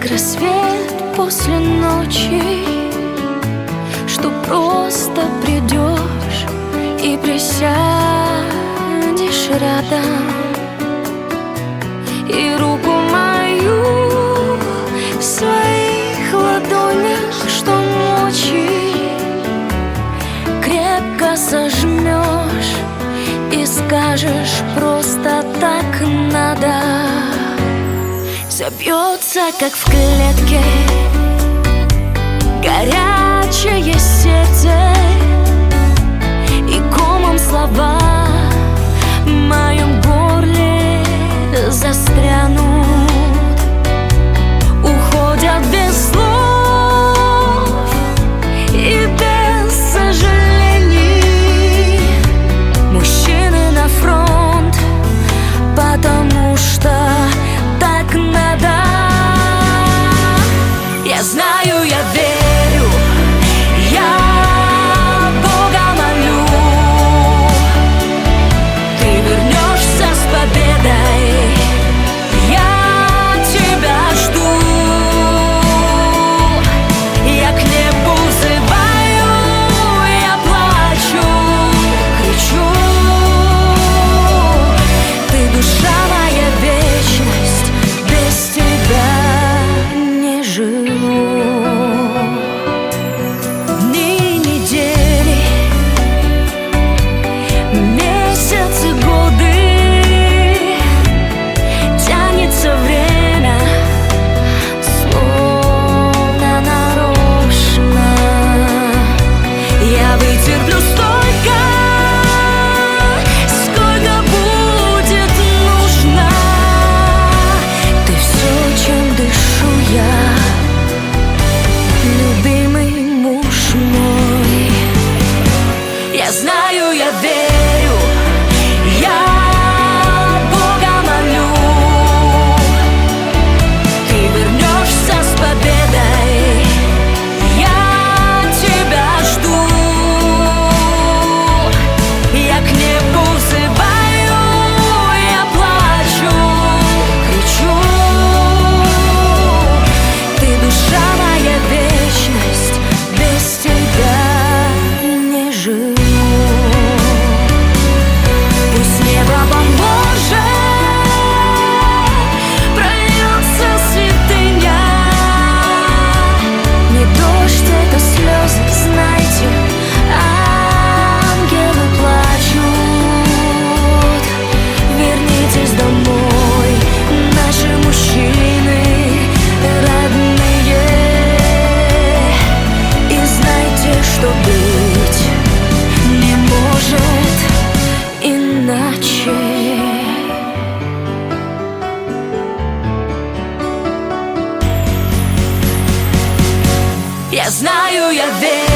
как рассвет после ночи, что просто придешь и присядешь рядом, и руку мою в своих ладонях, что ночи крепко сожмешь и скажешь: просто так надо. Все бьется, как в клетке, горячее сердце, и комом слова в моем горле застрянут, уходят без слов и без сожалений. Мужчины на фронт, потому что так надо. Я знаю, я верю, я Бога молю, ты вернешься с победой, я тебя жду. Я к небу взываю, я плачу, кричу: ты душа моя, вечность, без тебя не живу. Дни, недели, месяцы, годы, тянется время, словно нарочно. Я вытерплю столько, сколько будет нужно. Ты все, чем дышу я, любимый муж мой. Я знаю, я верю, я Бога молю, ты вернешься с победой, я тебя жду. Я к небу взываю, я плачу, кричу: ты душа моя, вечность, без тебя не живу. Пусть небо поможет, прольется святыня, не дождь, это слезы, знайте, ангелы плачут. Вернитесь домой, наши мужчины родные, и знайте, что быть не может иначе. Я знаю, я верю.